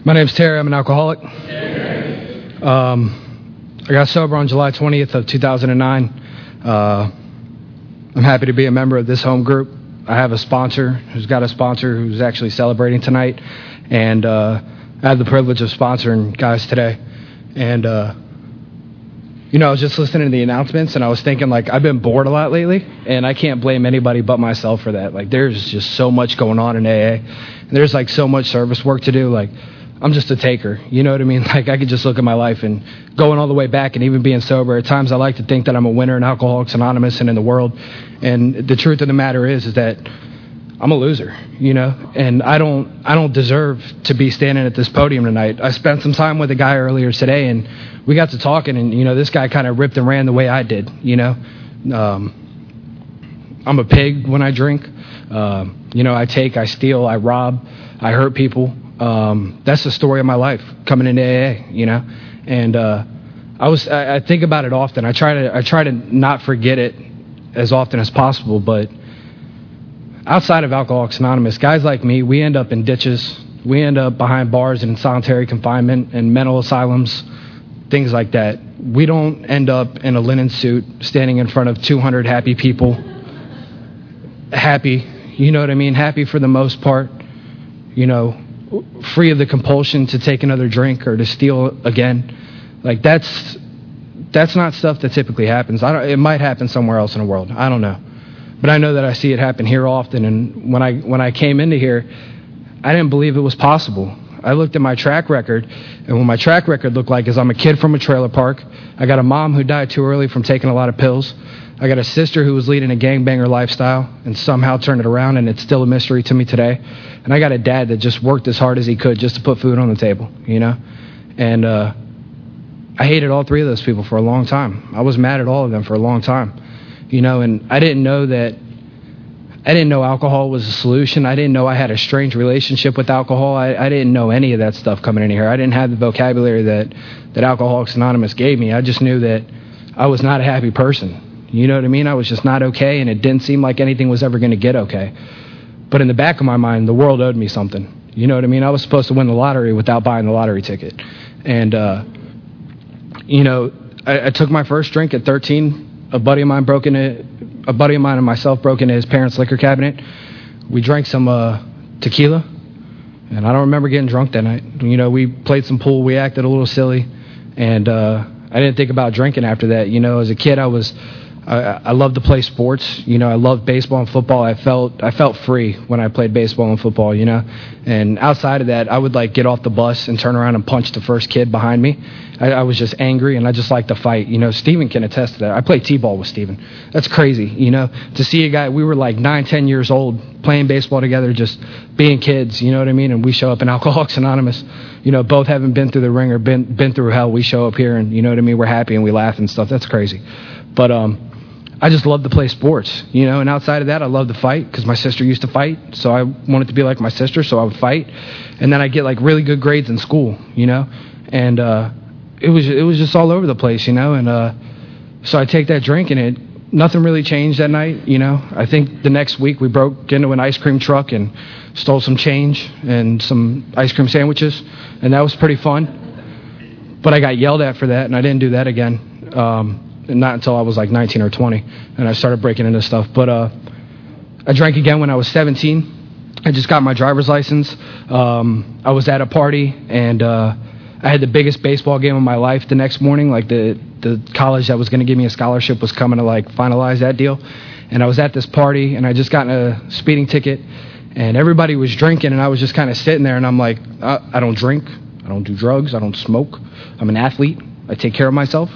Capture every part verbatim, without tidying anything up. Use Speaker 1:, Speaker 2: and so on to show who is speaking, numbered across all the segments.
Speaker 1: My name's Terry. I'm an alcoholic. Um, I got sober on July twentieth of two thousand nine. Uh, I'm happy to be a member of this home group. I have a sponsor who's got a sponsor who's actually celebrating tonight, and uh, I have the privilege of sponsoring guys today. And uh, you know, I was just listening to the announcements, and I was thinking, like, I've been bored a lot lately, and I can't blame anybody but myself for that. Like, there's just so much going on in A A, and there's like so much service work to do. Like, I'm just a taker, you know what I mean? Like, I could just look at my life and going all the way back and even being sober. At times, I like to think that I'm a winner in Alcoholics Anonymous and in the world. And the truth of the matter is, is that I'm a loser, you know? And I don't, I don't deserve to be standing at this podium tonight. I spent some time with a guy earlier today, and we got to talking, and, you know, this guy kind of ripped and ran the way I did, you know? Um, I'm a pig when I drink. Uh, you know, I take, I steal, I rob, I hurt people. Um, that's the story of my life coming into A A, you know, and, uh, I was, I, I think about it often. I try to, I try to not forget it as often as possible, but outside of Alcoholics Anonymous, guys like me, we end up in ditches. We end up behind bars and in solitary confinement and mental asylums, things like that. We don't end up in a linen suit standing in front of two hundred happy people. Happy, you know what I mean? Happy for the most part, you know, free of the compulsion to take another drink or to steal again. Like, that's that's not stuff that typically happens. I don't, it might happen somewhere else in the world. I don't know. But I know that I see it happen here often. And when I when I came into here, I didn't believe it was possible. I looked at my track record, and what my track record looked like is I'm a kid from a trailer park. I got a mom who died too early from taking a lot of pills. I got a sister who was leading a gangbanger lifestyle and somehow turned it around, and it's still a mystery to me today. And I got a dad that just worked as hard as he could just to put food on the table, you know? And uh, I hated all three of those people for a long time. I was mad at all of them for a long time, you know? And I didn't know that, I didn't know alcohol was a solution. I didn't know I had a strange relationship with alcohol. I, I didn't know any of that stuff coming in here. I didn't have the vocabulary that, that Alcoholics Anonymous gave me. I just knew that I was not a happy person. You know what I mean? I was just not okay, and it didn't seem like anything was ever going to get okay. But in the back of my mind, the world owed me something. You know what I mean? I was supposed to win the lottery without buying the lottery ticket. And, uh, you know, I, I took my first drink at thirteen. A buddy of mine broke into, a buddy of mine and myself broke into his parents' liquor cabinet. We drank some uh, tequila, and I don't remember getting drunk that night. You know, we played some pool. We acted a little silly, and uh, I didn't think about drinking after that. You know, as a kid, I was... I, I loved to play sports. You know, I loved baseball and football. I felt I felt free when I played baseball and football, you know. And outside of that, I would, like, get off the bus and turn around and punch the first kid behind me. I, I was just angry, and I just liked to fight. You know, Steven can attest to that. I played T-ball with Steven. That's crazy, you know. To see a guy, we were like nine, ten years old, playing baseball together, just being kids, you know what I mean? And we show up in Alcoholics Anonymous. You know, both haven't been through the ring or been, been through hell. We show up here, and, you know what I mean, we're happy and we laugh and stuff. That's crazy. But, um... I just love to play sports, you know, and outside of that, I love to fight because my sister used to fight, so I wanted to be like my sister, so I would fight, and then I get like really good grades in school, you know, and uh, it was it was just all over the place, you know, and uh, so I take that drink, and it nothing really changed that night, you know. I think the next week we broke into an ice cream truck and stole some change and some ice cream sandwiches, and that was pretty fun, but I got yelled at for that, and I didn't do that again. Um, Not until I was like nineteen or twenty, and I started breaking into stuff. But uh, I drank again when I was seventeen. I just got my driver's license. Um, I was at a party, and uh, I had the biggest baseball game of my life the next morning. Like the, the college that was going to give me a scholarship was coming to like finalize that deal. And I was at this party, and I just got a speeding ticket, and everybody was drinking, and I was just kind of sitting there, and I'm like, I, I don't drink. I don't do drugs. I don't smoke. I'm an athlete. I take care of myself.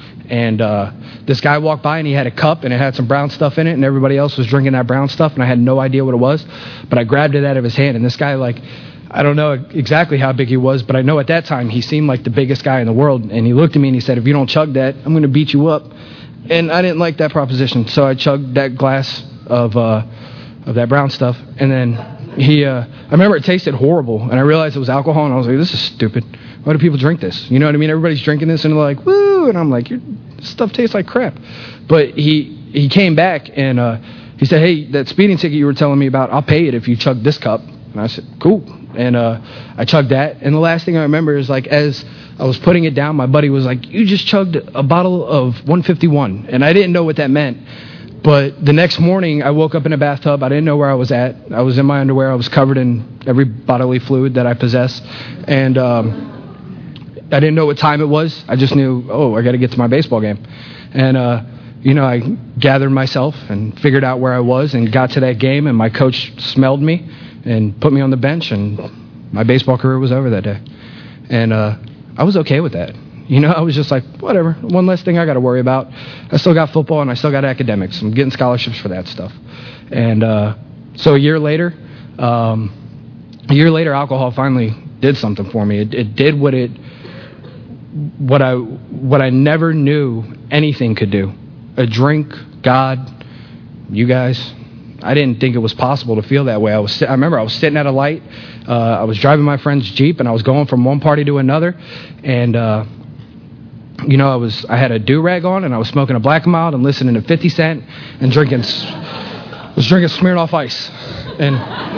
Speaker 1: And uh, this guy walked by, and he had a cup, and it had some brown stuff in it, and everybody else was drinking that brown stuff, and I had no idea what it was. But I grabbed it out of his hand, and this guy, like, I don't know exactly how big he was, but I know at that time he seemed like the biggest guy in the world. And he looked at me, and he said, if you don't chug that, I'm going to beat you up. And I didn't like that proposition, so I chugged that glass of uh, of that brown stuff. And then he, uh, I remember it tasted horrible, and I realized it was alcohol, and I was like, this is stupid. Why do people drink this? You know what I mean? Everybody's drinking this, and they're like, woo! And I'm like, Your, this stuff tastes like crap. But he he came back, and uh, he said, hey, that speeding ticket you were telling me about, I'll pay it if you chug this cup. And I said, cool. And uh, I chugged that. And the last thing I remember is, like, as I was putting it down, my buddy was like, you just chugged a bottle of one fifty-one. And I didn't know what that meant. But the next morning, I woke up in a bathtub. I didn't know where I was at. I was in my underwear. I was covered in every bodily fluid that I possess. And um, I didn't know what time it was. I just knew, oh, I got to get to my baseball game. And, uh, you know, I gathered myself and figured out where I was and got to that game. And my coach smelled me and put me on the bench. And my baseball career was over that day. And uh, I was okay with that. You know, I was just like, whatever, one less thing I got to worry about. I still got football and I still got academics. I'm getting scholarships for that stuff. And uh, so a year later, um, a year later, alcohol finally did something for me. It, it did what it, what I, what I never knew anything could do. A drink, God, you guys. I didn't think it was possible to feel that way. I was, I remember I was sitting at a light. Uh, I was driving my friend's Jeep and I was going from one party to another. And, uh, You know, I was I had a do-rag on, and I was smoking a Black and Mild and listening to fifty Cent and drinking, was drinking Smirnoff Ice. And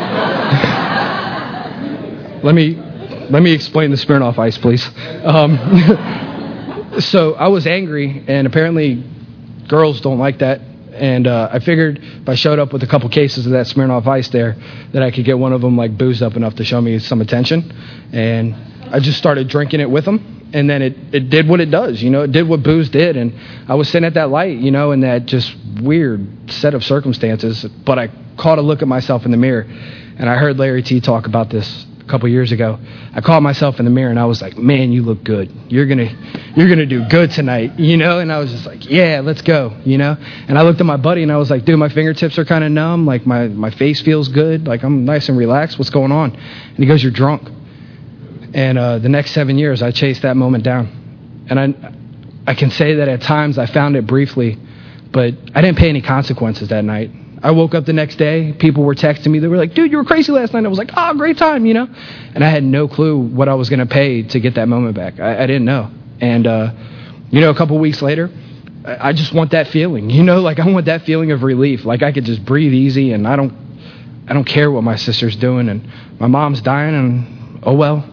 Speaker 1: let me let me explain the Smirnoff Ice, please. Um, so I was angry, and apparently girls don't like that. And uh, I figured if I showed up with a couple cases of that Smirnoff Ice there, that I could get one of them like boozed up enough to show me some attention. And I just started drinking it with them. And then it, it did what it does, you know, it did what booze did. And I was sitting at that light, you know, in that just weird set of circumstances. But I caught a look at myself in the mirror. And I heard Larry T talk about this a couple years ago. I caught myself in the mirror and I was like, man, you look good. You're going to you're gonna do good tonight, you know. And I was just like, yeah, let's go, you know. And I looked at my buddy and I was like, dude, my fingertips are kind of numb. Like my, my face feels good. Like I'm nice and relaxed. What's going on? And he goes, you're drunk. And uh, the next seven years, I chased that moment down. And I I can say that at times I found it briefly, but I didn't pay any consequences that night. I woke up the next day. People were texting me. They were like, dude, you were crazy last night. I was like, oh, great time, you know. And I had no clue what I was going to pay to get that moment back. I, I didn't know. And, uh, you know, a couple weeks later, I, I just want that feeling. You know, like I want that feeling of relief. Like I could just breathe easy and I don't, I don't care what my sister's doing. And my mom's dying and, oh, well.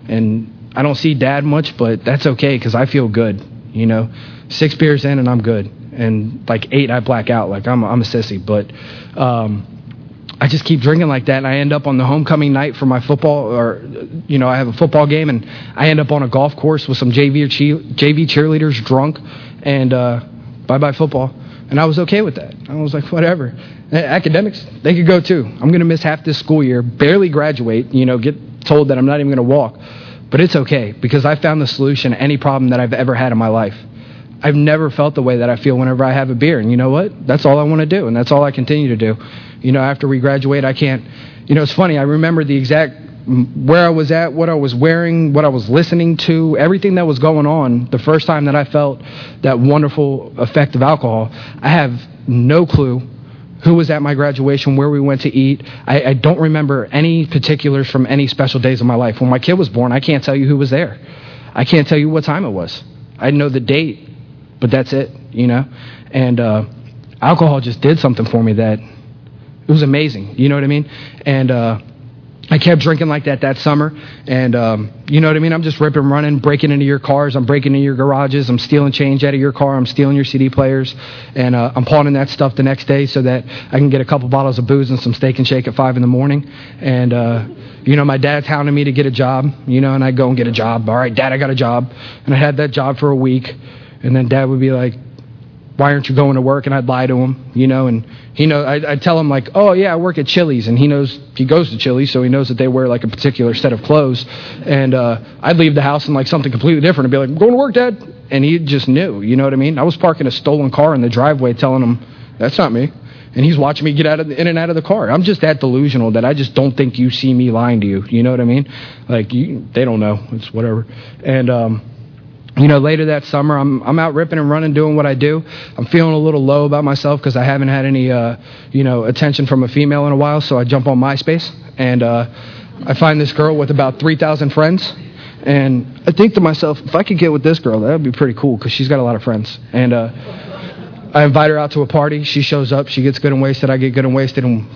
Speaker 1: And I don't see Dad much, but that's okay because I feel good, you know. Six beers in and I'm good. And like eight, I black out. Like I'm, I'm a sissy. But um, I just keep drinking like that. And I end up on the homecoming night for my football, or, you know, I have a football game. And I end up on a golf course with some J V, or J V cheerleaders drunk. And uh, bye-bye football. And I was okay with that. I was like, whatever. Academics, they could go too. I'm going to miss half this school year, barely graduate, you know, get told that I'm not even going to walk. But it's okay because I found the solution to any problem that I've ever had in my life. I've never felt the way that I feel whenever I have a beer. And you know what? That's all I want to do. And that's all I continue to do. You know, after we graduate, I can't, you know, it's funny. I remember the exact where I was at, what I was wearing, what I was listening to, everything that was going on the first time that I felt that wonderful effect of alcohol. I have no clue who was at my graduation, where we went to eat. I, I don't remember any particulars from any special days of my life. When my kid was born, I can't tell you who was there. I can't tell you what time it was. I know the date, but that's it, you know. And uh, alcohol just did something for me that it was amazing, you know what I mean? And uh, I kept drinking like that that summer. And, um, you know what I mean? I'm just ripping, running, breaking into your cars. I'm breaking into your garages. I'm stealing change out of your car. I'm stealing your C D players. And uh, I'm pawning that stuff the next day so that I can get a couple bottles of booze and some steak and shake at five in the morning. And, uh, you know, my dad's hounding me to get a job, you know, and I go and get a job. All right, Dad, I got a job. And I had that job for a week. And then Dad would be like, why aren't you going to work? And I'd lie to him, you know, and he know I'd, I'd tell him like, oh yeah, I work at Chili's, and he knows he goes to Chili's, so he knows that they wear like a particular set of clothes. And uh, I'd leave the house in like something completely different and be like, I'm going to work, Dad. And he just knew, you know what I mean? I was parking a stolen car in the driveway, telling him that's not me. And he's watching me get out of the, in and out of the car. I'm just that delusional that I just don't think you see me lying to you. You know what I mean? Like you, they don't know. It's whatever. And um, you know, later that summer, I'm I'm out ripping and running, doing what I do. I'm feeling a little low about myself because I haven't had any, uh, you know, attention from a female in a while. So I jump on MySpace and uh, I find this girl with about three thousand friends. And I think to myself, if I could get with this girl, that would be pretty cool because she's got a lot of friends. And uh, I invite her out to a party. She shows up. She gets good and wasted. I get good and wasted. And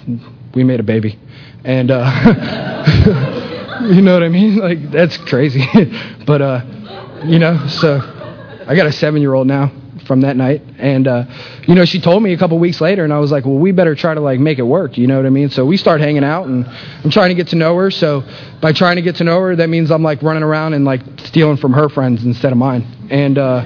Speaker 1: we made a baby. And, uh, you know what I mean? Like, that's crazy. But, uh, you know, so I got a seven-year-old now from that night. And, uh, you know, she told me a couple weeks later, and I was like, well, we better try to, like, make it work. You know what I mean? So we start hanging out, and I'm trying to get to know her. So by trying to get to know her, that means I'm, like, running around and, like, stealing from her friends instead of mine. And uh,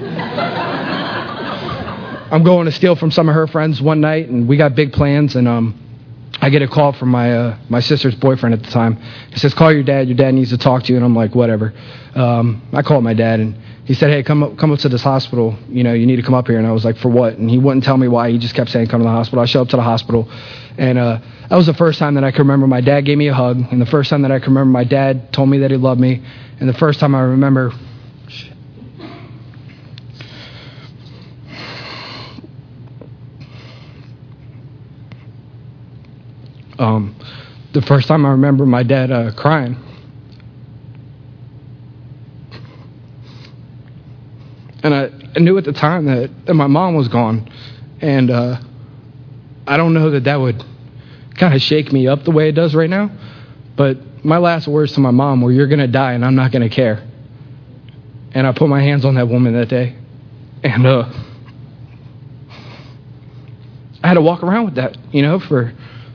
Speaker 1: I'm going to steal from some of her friends one night, and we got big plans. And um, I get a call from my uh, my sister's boyfriend at the time. He says, call your dad. Your dad needs to talk to you. And I'm like, whatever. Um, I called my dad, and he said, hey, come up, come up to this hospital. You know, you need to come up here. And I was like, for what? And he wouldn't tell me why. He just kept saying, come to the hospital. I show up to the hospital. And uh, that was the first time that I can remember my dad gave me a hug. And the first time that I can remember my dad told me that he loved me. And the first time I remember... Um, the first time I remember my dad uh, crying. And I, I knew at the time that, that my mom was gone. And uh, I don't know that that would kind of shake me up the way it does right now. But my last words to my mom were, you're going to die and I'm not going to care. And I put my hands on that woman that day. And uh, I had to walk around with that, you know, for...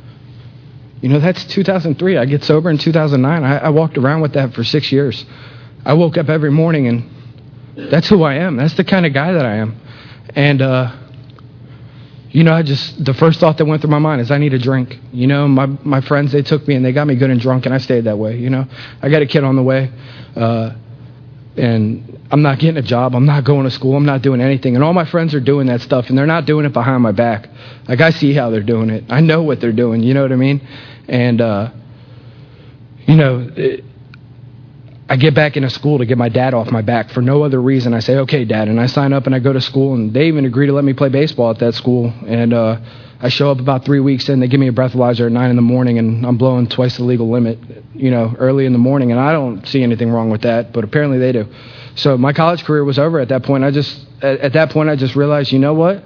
Speaker 1: You know, that's two thousand three. I get sober in two thousand nine. I, I walked around with that for six years. I woke up every morning, and that's who I am. That's the kind of guy that I am. And, uh, you know, I just, the first thought that went through my mind is I need a drink. You know, my my friends, they took me, and they got me good and drunk, and I stayed that way, you know. I got a kid on the way, uh, and I'm not getting a job. I'm not going to school. I'm not doing anything. And all my friends are doing that stuff, and they're not doing it behind my back. Like, I see how they're doing it. I know what they're doing. You know what I mean? And, uh, you know, it, I get back into school to get my dad off my back for no other reason. I say, okay, Dad. And I sign up, and I go to school, and they even agree to let me play baseball at that school. And uh, I show up about three weeks in. They give me a breathalyzer at nine in the morning, and I'm blowing twice the legal limit, you know, early in the morning. And I don't see anything wrong with that, but apparently they do. So my college career was over at that point. I just, at, at that point, I just realized, you know what?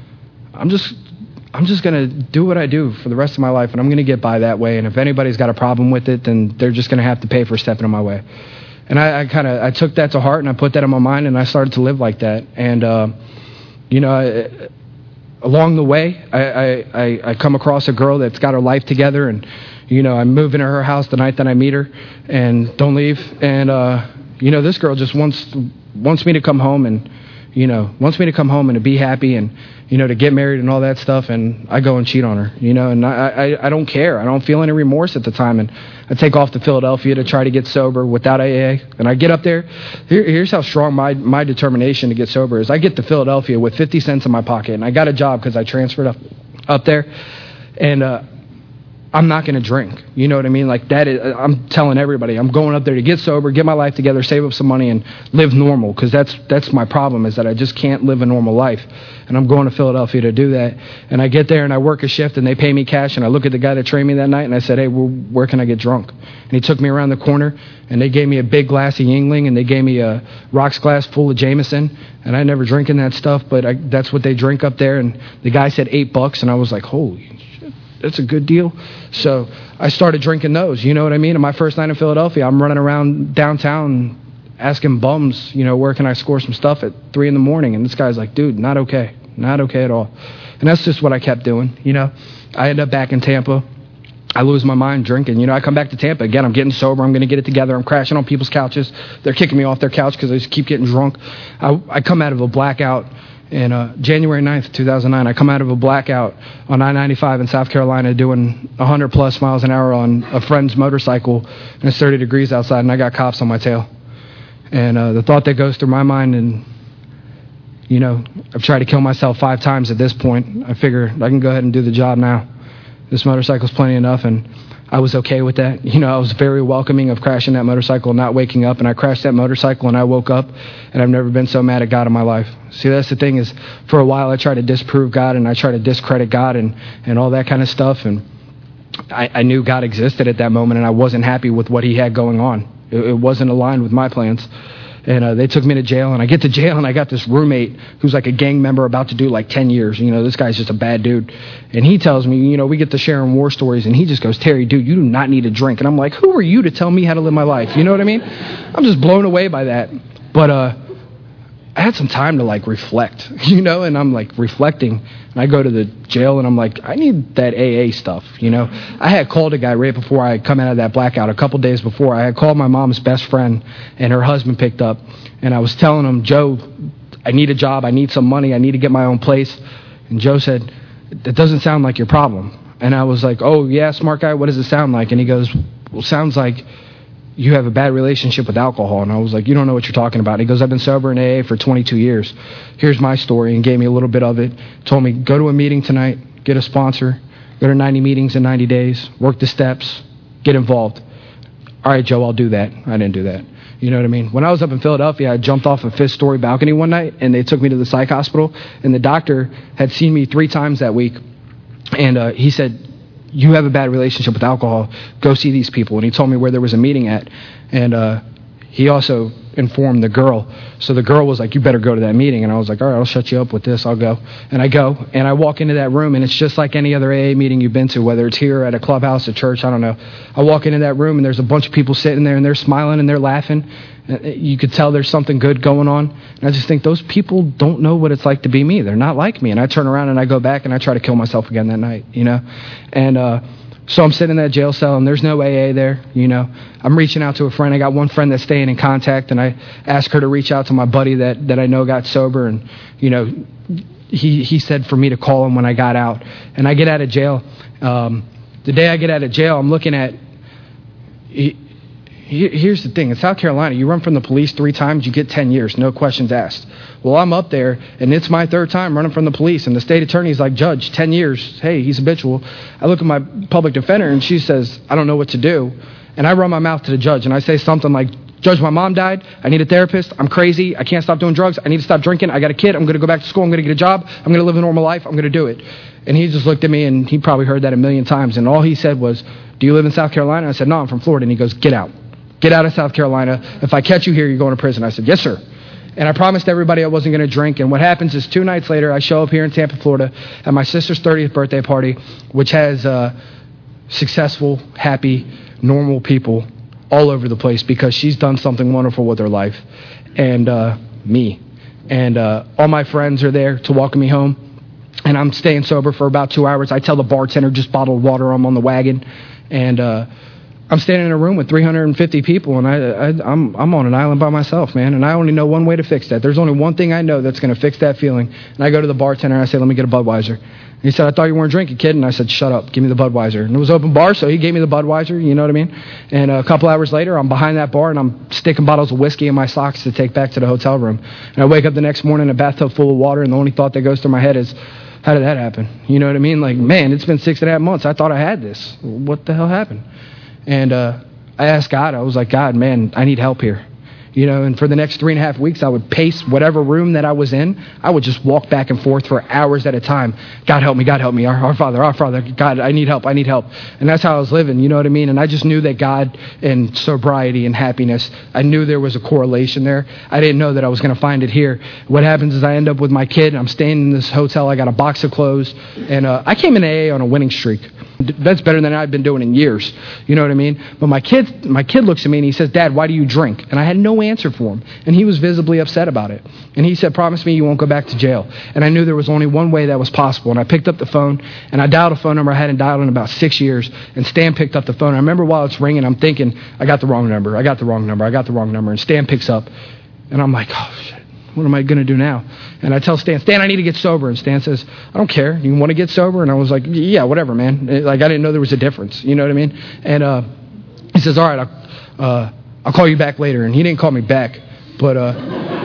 Speaker 1: I'm just, I'm just going to do what I do for the rest of my life, and I'm going to get by that way. And if anybody's got a problem with it, then they're just going to have to pay for stepping in my way. And I, I kind of, I took that to heart, and I put that in my mind, and I started to live like that. And, uh, you know, I, along the way, I, I, I come across a girl that's got her life together, and, you know, I move into her house the night that I meet her, and don't leave. And, uh, you know, this girl just wants wants me to come home and, you know, wants me to come home and to be happy and, you know, to get married and all that stuff. And I go and cheat on her, you know, and I, I, I don't care. I don't feel any remorse at the time. And I take off to Philadelphia to try to get sober without A A. And I get up there. Here, here's how strong my, my determination to get sober is. I get to Philadelphia with fifty cents in my pocket. And I got a job because I transferred up, up there. And, uh, I'm not going to drink. You know what I mean? Like that is, I'm telling everybody, I'm going up there to get sober, get my life together, save up some money, and live normal. Because that's that's my problem is that I just can't live a normal life. And I'm going to Philadelphia to do that. And I get there and I work a shift and they pay me cash. And I look at the guy that trained me that night and I said, hey, well, where can I get drunk? And he took me around the corner and they gave me a big glass of Yingling and they gave me a rocks glass full of Jameson. And I never drink in that stuff, but I, that's what they drink up there. And the guy said eight bucks and I was like, holy shit, that's a good deal. So I started drinking those, you know what I mean? And my first night in Philadelphia, I'm running around downtown asking bums, you know, where can I score some stuff at three in the morning? And this guy's like, dude, not okay. Not okay at all. And that's just what I kept doing, you know. I end up back in Tampa. I lose my mind drinking. You know, I come back to Tampa. Again, I'm getting sober. I'm going to get it together. I'm crashing on people's couches. They're kicking me off their couch because I just keep getting drunk. I, I come out of a blackout in uh, January ninth, two thousand nine. I come out of a blackout on I ninety-five in South Carolina doing one hundred plus miles an hour on a friend's motorcycle, and it's thirty degrees outside, and I got cops on my tail. And uh, the thought that goes through my mind, and, you know, I've tried to kill myself five times at this point. I figure I can go ahead and do the job now. This motorcycle's plenty enough, and I was okay with that. You know, I was very welcoming of crashing that motorcycle and not waking up, and I crashed that motorcycle, and I woke up, and I've never been so mad at God in my life. See, that's the thing is, for a while I tried to disprove God, and I tried to discredit God and, and all that kind of stuff, and I, I knew God existed at that moment, and I wasn't happy with what he had going on. It, it wasn't aligned with my plans. And uh, they took me to jail, and I get to jail, and I got this roommate who's like a gang member about to do like ten years. You know, this guy's just a bad dude. And he tells me, you know, we get to sharing war stories, and he just goes, Terry, dude, you do not need a drink. And I'm like, who are you to tell me how to live my life? You know what I mean? I'm just blown away by that. But uh, I had some time to like reflect, you know, and I'm like reflecting, and I go to the jail, and I'm like, I need that A A stuff, you know. I had called a guy right before I come out of that blackout, a couple days before. I had called my mom's best friend, and her husband picked up, and I was telling him, Joe, I need a job, I need some money, I need to get my own place. And Joe said, that doesn't sound like your problem. And I was like, oh yeah, smart guy, what does it sound like? And he goes, well, sounds like you have a bad relationship with alcohol. And I was like, you don't know what you're talking about. He goes, I've been sober in A A for twenty-two years. Here's my story, and gave me a little bit of it. Told me, go to a meeting tonight, get a sponsor, go to ninety meetings in ninety days, work the steps, get involved. All right, Joe, I'll do that. I didn't do that. You know what I mean? When I was up in Philadelphia, I jumped off a fifth-story balcony one night, and they took me to the psych hospital, and the doctor had seen me three times that week, and uh, he said, you have a bad relationship with alcohol, go see these people. And he told me where there was a meeting at. And uh, he also informed the girl. So the girl was like, you better go to that meeting. And I was like, all right, I'll shut you up with this. I'll go. And I go, and I walk into that room, and it's just like any other A A meeting you've been to, whether it's here at a clubhouse, a church, I don't know. I walk into that room, and there's a bunch of people sitting there, and they're smiling, and they're laughing. You could tell there's something good going on. And I just think those people don't know what it's like to be me. They're not like me. And I turn around and I go back and I try to kill myself again that night, you know. And uh, so I'm sitting in that jail cell, and there's no A A there, you know. I'm reaching out to a friend. I got one friend that's staying in contact, and I asked her to reach out to my buddy that, that I know got sober. And, you know, he, he said for me to call him when I got out. And I get out of jail. Um, the day I get out of jail, I'm looking at... He, Here's the thing. In South Carolina, you run from the police three times, you get ten years, no questions asked. Well, I'm up there, and it's my third time running from the police, and the state attorney's like, Judge, ten years. Hey, he's habitual. I look at my public defender, and she says, I don't know what to do. And I run my mouth to the judge, and I say something like, Judge, my mom died. I need a therapist. I'm crazy. I can't stop doing drugs. I need to stop drinking. I got a kid. I'm going to go back to school. I'm going to get a job. I'm going to live a normal life. I'm going to do it. And he just looked at me, and he probably heard that a million times. And all he said was, do you live in South Carolina? I said, no, I'm from Florida. And he goes, get out. Get out of South Carolina. If I catch you here, you're going to prison. I said, yes, sir. And I promised everybody I wasn't going to drink. And what happens is two nights later, I show up here in Tampa, Florida, at my sister's thirtieth birthday party, which has uh, successful, happy, normal people all over the place because she's done something wonderful with her life. And uh, me. And uh, all my friends are there to welcome me home. And I'm staying sober for about two hours. I tell the bartender, just bottled water, I'm on the wagon. And... Uh, I'm standing in a room with three hundred fifty people, and I, I, I'm I'm on an island by myself, man, and I only know one way to fix that. There's only one thing I know that's going to fix that feeling. And I go to the bartender, and I say, let me get a Budweiser. And he said, I thought you weren't drinking, kid. And I said, shut up, give me the Budweiser. And it was open bar, so he gave me the Budweiser, you know what I mean? And a couple hours later, I'm behind that bar, and I'm sticking bottles of whiskey in my socks to take back to the hotel room. And I wake up the next morning in a bathtub full of water, and the only thought that goes through my head is, how did that happen? You know what I mean? Like, man, it's been six and a half months. I thought I had this. What the hell happened? And, uh, I asked God, I was like, God, man, I need help here. You know, and for the next three and a half weeks, I would pace whatever room that I was in. I would just walk back and forth for hours at a time. God, help me. God, help me. Our, our Father, our Father. God, I need help. I need help. And that's how I was living. You know what I mean? And I just knew that God and sobriety and happiness, I knew there was a correlation there. I didn't know that I was going to find it here. What happens is I end up with my kid. I'm staying in this hotel. I got a box of clothes. And uh, I came in A A on a winning streak. That's better than I've been doing in years. You know what I mean? But my kid, my kid looks at me and he says, Dad, why do you drink? And I had no answer for him. And he was visibly upset about it. And he said, promise me you won't go back to jail. And I knew there was only one way that was possible. And I picked up the phone and I dialed a phone number I hadn't dialed in about six years. And Stan picked up the phone. I remember while it's ringing, I'm thinking, I got the wrong number. I got the wrong number. I got the wrong number. And Stan picks up. And I'm like, oh, shit. What am I going to do now? And I tell Stan, Stan, I need to get sober. And Stan says, I don't care. You want to get sober? And I was like, yeah, whatever, man. Like, I didn't know there was a difference. You know what I mean? And uh, he says, all right, I'll, uh, I'll call you back later. And he didn't call me back. But uh,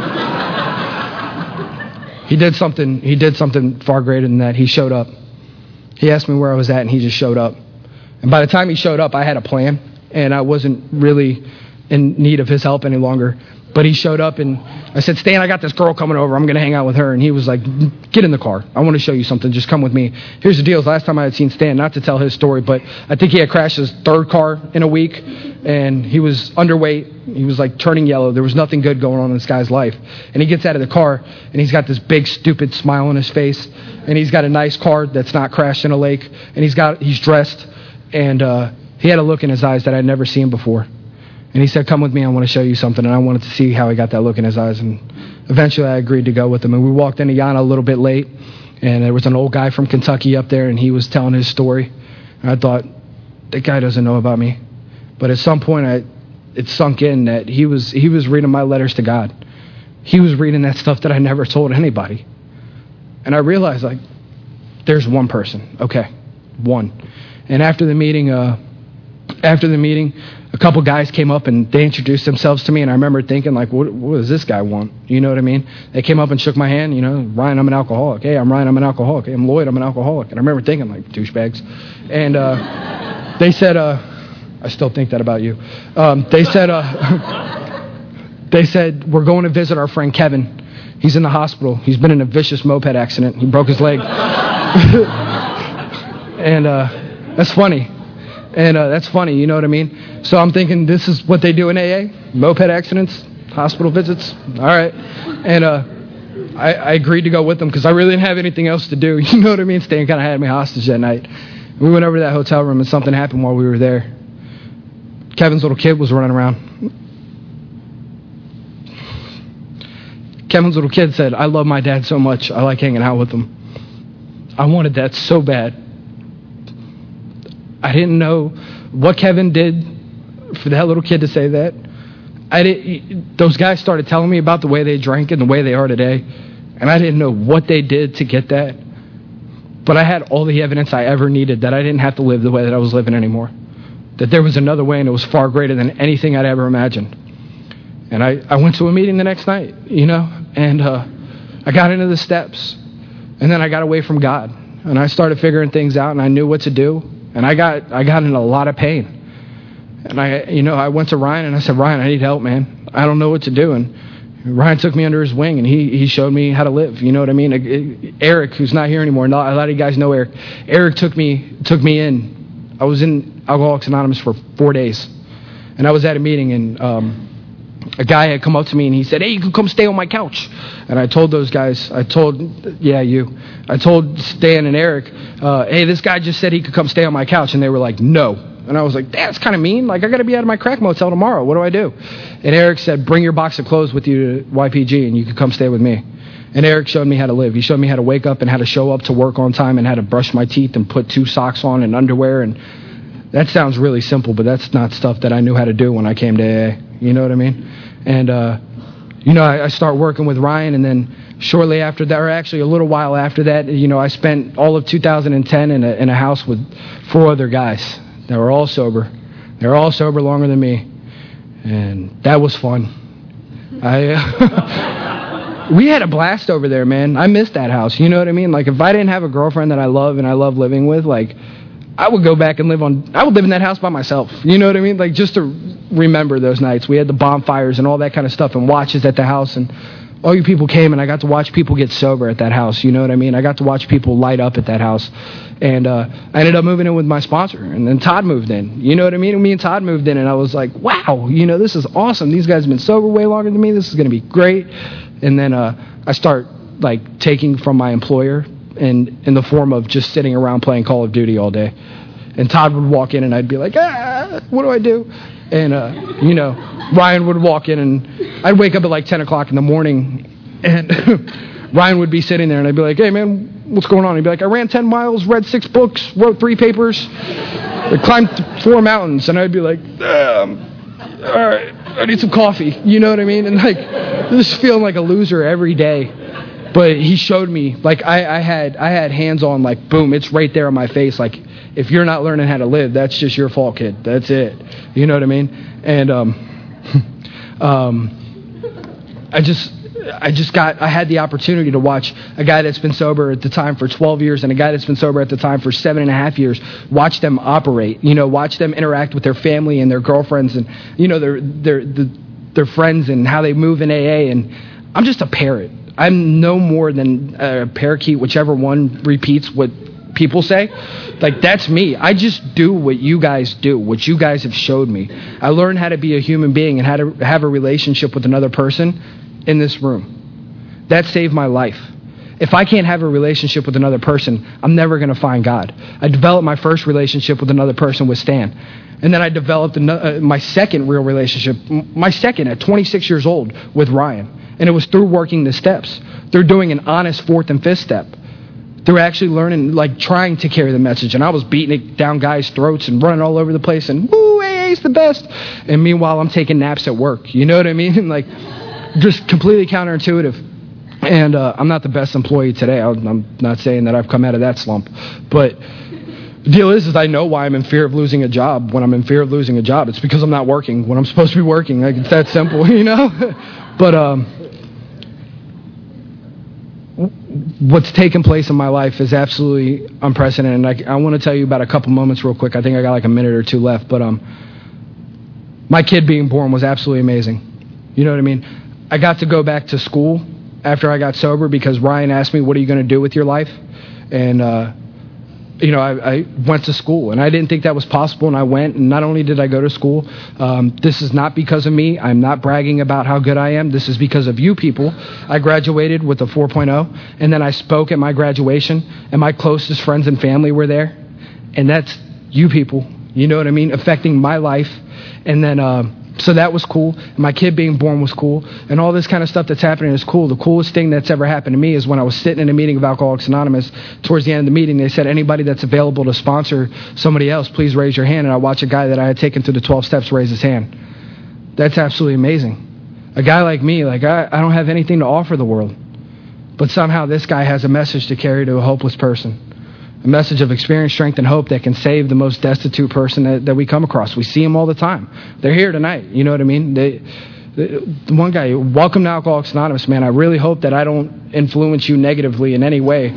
Speaker 1: he did something. He did something far greater than that. He showed up. He asked me where I was at, and he just showed up. And by the time he showed up, I had a plan. And I wasn't really in need of his help any longer. But he showed up, and I said, Stan, I got this girl coming over. I'm going to hang out with her. And he was like, get in the car. I want to show you something. Just come with me. Here's the deal. Last time I had seen Stan, not to tell his story, but I think he had crashed his third car in a week, and he was underweight. He was like turning yellow. There was nothing good going on in this guy's life. And he gets out of the car, and he's got this big, stupid smile on his face, and he's got a nice car that's not crashed in a lake, and he's got he's dressed, and uh, he had a look in his eyes that I'd never seen before. And he said, come with me, I want to show you something. And I wanted to see how he got that look in his eyes. And eventually I agreed to go with him. And we walked into Yana a little bit late. And there was an old guy from Kentucky up there, and he was telling his story. And I thought, that guy doesn't know about me. But at some point, I, it sunk in that he was he was reading my letters to God. He was reading that stuff that I never told anybody. And I realized, like, there's one person. Okay, one. And after the meeting, uh, after the meeting, a couple guys came up and they introduced themselves to me, and I remember thinking, like, what, what does this guy want? You know what I mean? They came up and shook my hand, you know, Ryan, I'm an alcoholic. Hey, I'm Ryan, I'm an alcoholic. Hey, I'm Lloyd, I'm an alcoholic. And I remember thinking, like, douchebags. And uh, they said, uh, I still think that about you. Um, they said, uh, they said, we're going to visit our friend Kevin. He's in the hospital. He's been in a vicious moped accident. He broke his leg. And uh, that's funny. And uh, that's funny, you know what I mean? So I'm thinking this is what they do in A A? Moped accidents, hospital visits. All right. And uh, I, I agreed to go with them because I really didn't have anything else to do. You know what I mean? Stan kind of had me hostage that night. We went over to that hotel room, and something happened while we were there. Kevin's little kid was running around. Kevin's little kid said, I love my dad so much. I like hanging out with him. I wanted that so bad. I didn't know what Kevin did for that little kid to say that. I didn't, those guys started telling me about the way they drank and the way they are today, and I didn't know what they did to get that. But I had all the evidence I ever needed that I didn't have to live the way that I was living anymore. That there was another way, and it was far greater than anything I'd ever imagined. And I, I went to a meeting the next night, you know, and uh, I got into the steps, and then I got away from God, and I started figuring things out, and I knew what to do. And I got I got in a lot of pain. And I, you know, I went to Ryan and I said, Ryan, I need help, man. I don't know what to do. And Ryan took me under his wing and he, he showed me how to live. You know what I mean? Eric, who's not here anymore, a lot of you guys know Eric. Eric took me took me in. I was in Alcoholics Anonymous for four days. And I was at a meeting, and um, a guy had come up to me and he said, hey, you can come stay on my couch. And I told those guys, I told, yeah, you, I told Stan and Eric, uh, hey, this guy just said he could come stay on my couch. And they were like, no. And I was like, that's kind of mean. Like, I got to be out of my crack motel tomorrow. What do I do? And Eric said, bring your box of clothes with you to Y P G and you can come stay with me. And Eric showed me how to live. He showed me how to wake up and how to show up to work on time and how to brush my teeth and put two socks on and underwear. And that sounds really simple, but that's not stuff that I knew how to do when I came to A A. You know what I mean? And, uh, you know, I, I start working with Ryan, and then shortly after that, or actually a little while after that, you know, I spent all of two thousand ten in a, in a house with four other guys that were all sober. They were all sober longer than me, and that was fun. I uh, we had a blast over there, man. I missed that house. You know what I mean? Like, if I didn't have a girlfriend that I love and I love living with, like, I would go back and live on, I would live in that house by myself. You know what I mean? Like, just to remember those nights. We had the bonfires and all that kind of stuff and watches at the house, and all you people came, and I got to watch people get sober at that house. You know what I mean? I got to watch people light up at that house. And uh, I ended up moving in with my sponsor, and then Todd moved in. You know what I mean? And me and Todd moved in, and I was like, wow, you know, this is awesome. These guys have been sober way longer than me. This is going to be great. And then uh, I start, like, taking from my employer in, in the form of just sitting around playing Call of Duty all day. And Todd would walk in, and I'd be like, ah, what do I do? And, uh, you know, Ryan would walk in, and I'd wake up at like ten o'clock in the morning, and Ryan would be sitting there, and I'd be like, hey, man, what's going on? He'd be like, I ran ten miles, read six books, wrote three papers, I climbed four mountains. And I'd be like, um, all right, I need some coffee. You know what I mean? And, like, just feeling like a loser every day. But he showed me, like, I, I had I had hands on, like, boom, it's right there in my face. Like, if you're not learning how to live, that's just your fault, kid. That's it. You know what I mean? And um, um, I just I just got, I had the opportunity to watch a guy that's been sober at the time for twelve years and a guy that's been sober at the time for seven and a half years, watch them operate, you know, watch them interact with their family and their girlfriends and, you know, their, their, the, their friends and how they move in A A, and I'm just a parrot. I'm no more than a parakeet, whichever one repeats what people say. Like, that's me. I just do what you guys do, what you guys have showed me. I learned how to be a human being and how to have a relationship with another person in this room. That saved my life. If I can't have a relationship with another person, I'm never going to find God. I developed my first relationship with another person with Stan. And then I developed another, uh, my second real relationship, my second at twenty-six years old with Ryan. And it was through working the steps, through doing an honest fourth and fifth step, through actually learning, like trying to carry the message. And I was beating it down guys' throats and running all over the place and, woo, A A's the best. And meanwhile, I'm taking naps at work. You know what I mean? Like, just completely counterintuitive. And uh, I'm not the best employee today. I'm not saying that I've come out of that slump. But the deal is, is I know why I'm in fear of losing a job. When I'm in fear of losing a job, it's because I'm not working when I'm supposed to be working. Like, it's that simple, you know? But um, what's taken place in my life is absolutely unprecedented. I, I want to tell you about a couple moments real quick. I think I got like a minute or two left. But um, my kid being born was absolutely amazing. You know what I mean? I got to go back to school after I got sober because Ryan asked me, what are you going to do with your life? And, uh, you know, I, I went to school, and I didn't think that was possible, and I went, and not only did I go to school, um, this is not because of me. I'm not bragging about how good I am. This is because of you people. I graduated with a four point oh, and then I spoke at my graduation, and my closest friends and family were there, and that's you people, you know what I mean, affecting my life. And then, uh, so that was cool. My kid being born was cool. And all this kind of stuff that's happening is cool. The coolest thing that's ever happened to me is when I was sitting in a meeting of Alcoholics Anonymous. Towards the end of the meeting, they said, anybody that's available to sponsor somebody else, please raise your hand. And I watched a guy that I had taken through the twelve steps raise his hand. That's absolutely amazing. A guy like me, like I, I don't have anything to offer the world. But somehow this guy has a message to carry to a hopeless person. A message of experience, strength, and hope that can save the most destitute person that, that we come across. We see them all the time. They're here tonight. You know what I mean? They, they, the one guy, welcome to Alcoholics Anonymous, man. I really hope that I don't influence you negatively in any way.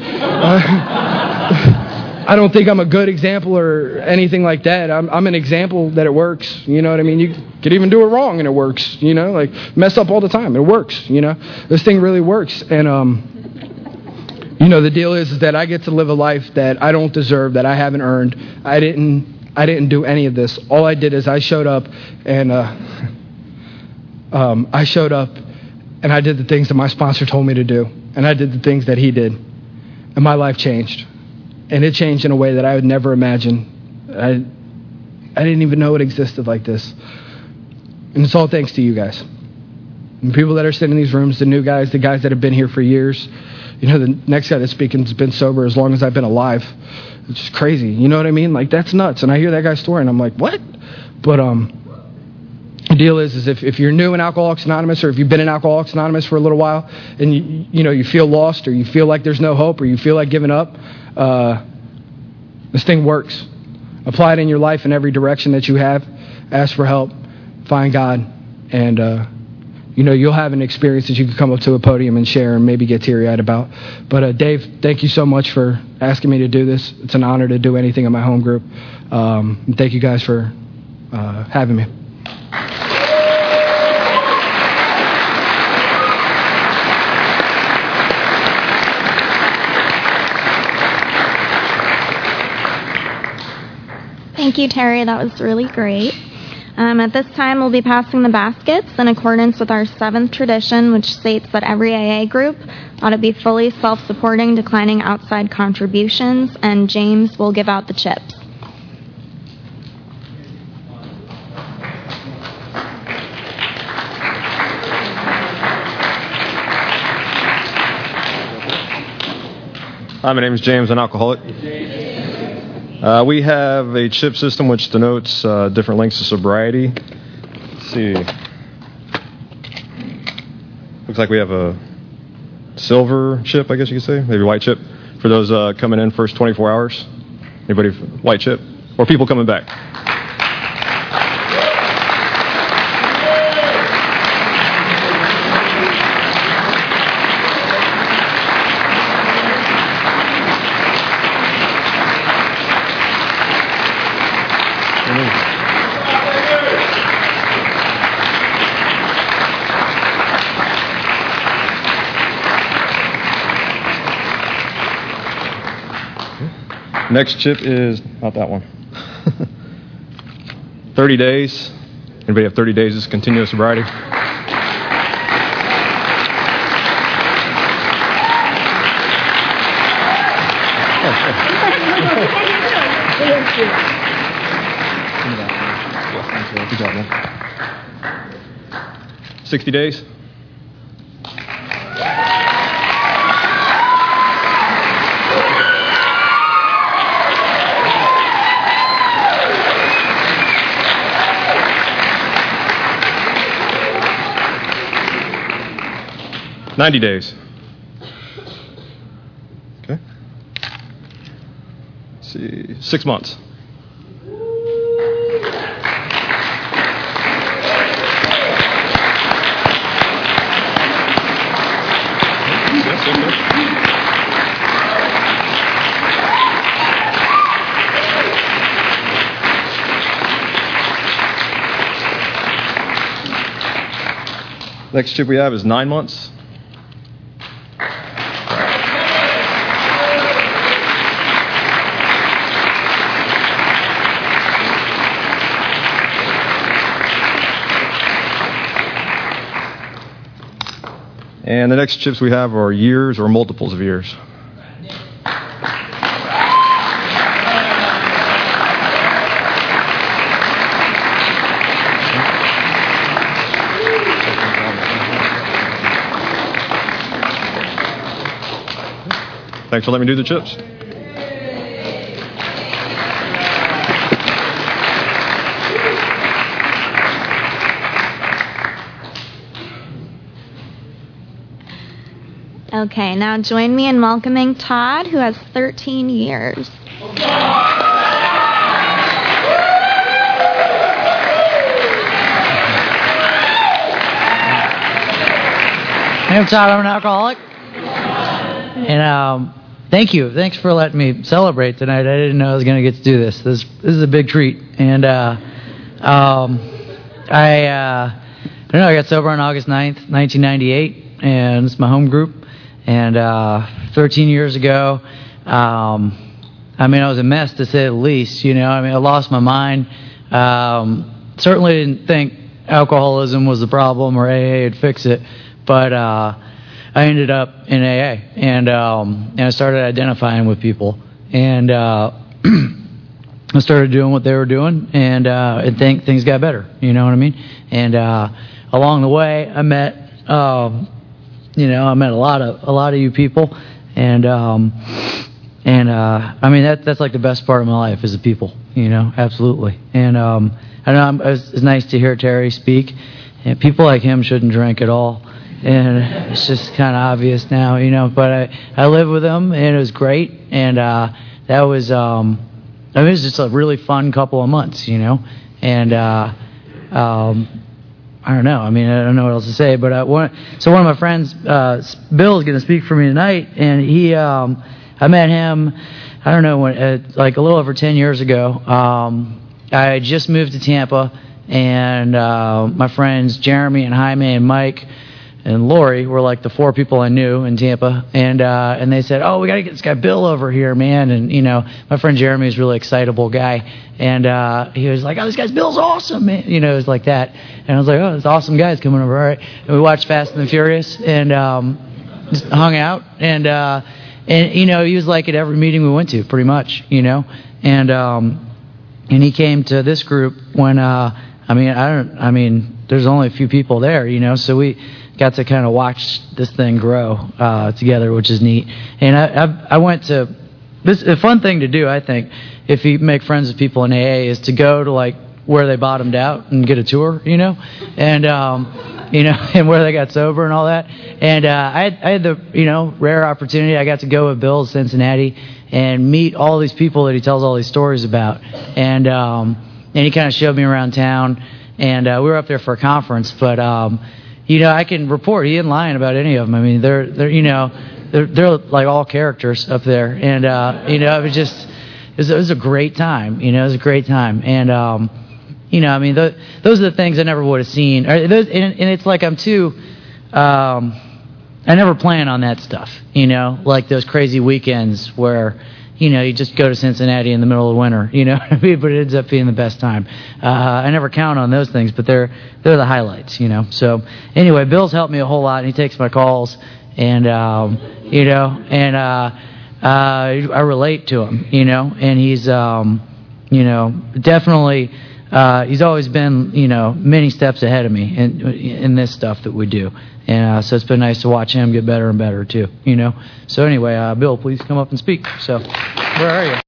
Speaker 1: Uh, I don't think I'm a good example or anything like that. I'm, I'm an example that it works. You know what I mean? You could even do it wrong and it works. You know, like mess up all the time. It works. You know, this thing really works. And, um, You know, the deal is, is that I get to live a life that I don't deserve, that I haven't earned. I didn't I didn't do any of this. All I did is I showed up and uh, um, I showed up and I did the things that my sponsor told me to do. And I did the things that he did. And my life changed. And it changed in a way that I would never imagine. I, I didn't even know it existed like this. And it's all thanks to you guys. And the people that are sitting in these rooms, the new guys, the guys that have been here for years. You know, the next guy that's speaking has been sober as long as I've been alive. It's just crazy. You know what I mean? Like, that's nuts. And I hear that guy's story, and I'm like, what? But um, the deal is, is if, if you're new in Alcoholics Anonymous, or if you've been in Alcoholics Anonymous for a little while, and you, you know, you feel lost, or you feel like there's no hope, or you feel like giving up, uh, this thing works. Apply it in your life in every direction that you have. Ask for help. Find God. And, uh, you know, you'll have an experience that you can come up to a podium and share and maybe get teary-eyed about. But, uh, Dave, thank you so much for asking me to do this. It's an honor to do anything in my home group. Um, and thank you guys for uh, having me.
Speaker 2: Thank you, Terry. That was really great. Um, at this time, we'll be passing the baskets in accordance with our seventh tradition, which states that every A A group ought to be fully self-supporting, declining outside contributions, and James will give out the chips.
Speaker 3: Hi, my name is James, an alcoholic. Uh, we have a chip system which denotes uh, different lengths of sobriety. Let's see. Looks like we have a silver chip, I guess you could say, maybe white chip, for those uh, coming in first twenty-four hours. Anybody white chip? Or people coming back? Next chip is not that one. thirty days. Anybody have thirty days of continuous sobriety? sixty days. ninety days. Okay. Let's see. Six months. Next chip we have is nine months. And the next chips we have are years or multiples of years. Thanks for letting me do the chips.
Speaker 2: Okay, now join me in welcoming Todd, who has thirteen years.
Speaker 4: Hey, I'm Todd. I'm an alcoholic. And um, thank you. Thanks for letting me celebrate tonight. I didn't know I was going to get to do this. This this is a big treat. And uh, um, I, uh, I don't know, I got sober on August ninth, nineteen ninety-eight, and it's my home group. And uh, thirteen years ago, um, I mean, I was a mess, to say the least. You know, I mean, I lost my mind. Um, certainly didn't think alcoholism was the problem or A A would fix it. But uh, I ended up in A A, and um, and I started identifying with people, and uh, I started doing what they were doing, and uh, I think things got better. You know what I mean? And uh, along the way, I met, um, you know, I met a lot of a lot of you people, and um, and uh, I mean that that's like the best part of my life is the people. You know, absolutely. And um, I know I'm, it's, it's nice to hear Terry speak, and people like him shouldn't drink at all. And it's just kind of obvious now, you know, but I, I lived with him, and it was great, and uh, that was, um, I mean, it was just a really fun couple of months, you know, and uh, um, I don't know, I mean, I don't know what else to say, but uh, one, so one of my friends, uh, Bill, is going to speak for me tonight, and he, um, I met him, I don't know, when, uh, like a little over ten years ago. um, I just moved to Tampa, and uh, my friends Jeremy and Jaime and Mike and Lori were like the four people I knew in Tampa, and uh, and they said, oh, we got to get this guy Bill over here, man. And, you know, my friend Jeremy is a really excitable guy, and uh, he was like, oh, this guy's Bill's awesome, man. You know, it was like that. And I was like, oh, this awesome guy's coming over, all right. And we watched Fast and the Furious, and um, just hung out, and, uh, and, you know, he was like at every meeting we went to, pretty much, you know. And um, and he came to this group when, uh, I mean, I don't, I mean, there's only a few people there, you know, so we got to kind of watch this thing grow uh, together, which is neat. And I, I, I went to this. A fun thing to do, I think, if you make friends with people in A A, is to go to like where they bottomed out and get a tour, you know, and um, you know, and where they got sober and all that. And uh, I, had, I had the you know rare opportunity. I got to go with Bill to Cincinnati and meet all these people that he tells all these stories about. And um, and he kind of showed me around town. And uh, we were up there for a conference, but. Um, You know, I can report he isn't lying about any of them. I mean, they're they're you know, they're they're like all characters up there, and uh, you know, it was just it was, it was a great time. You know, it was a great time, and um, you know, I mean, the, those are the things I never would have seen. Or those, and, and it's like I'm too, um, I never plan on that stuff. You know, like those crazy weekends where, you know, you just go to Cincinnati in the middle of winter, you know, but it ends up being the best time. Uh, I never count on those things, but they're they're the highlights, you know. So anyway, Bill's helped me a whole lot, and he takes my calls, and um, you know, and uh, uh, I relate to him, you know, and he's um, you know, definitely. Uh, he's always been, you know, many steps ahead of me in in this stuff that we do, and uh, so it's been nice to watch him get better and better too, you know. So anyway, uh, Bill, please come up and speak. So, where are you?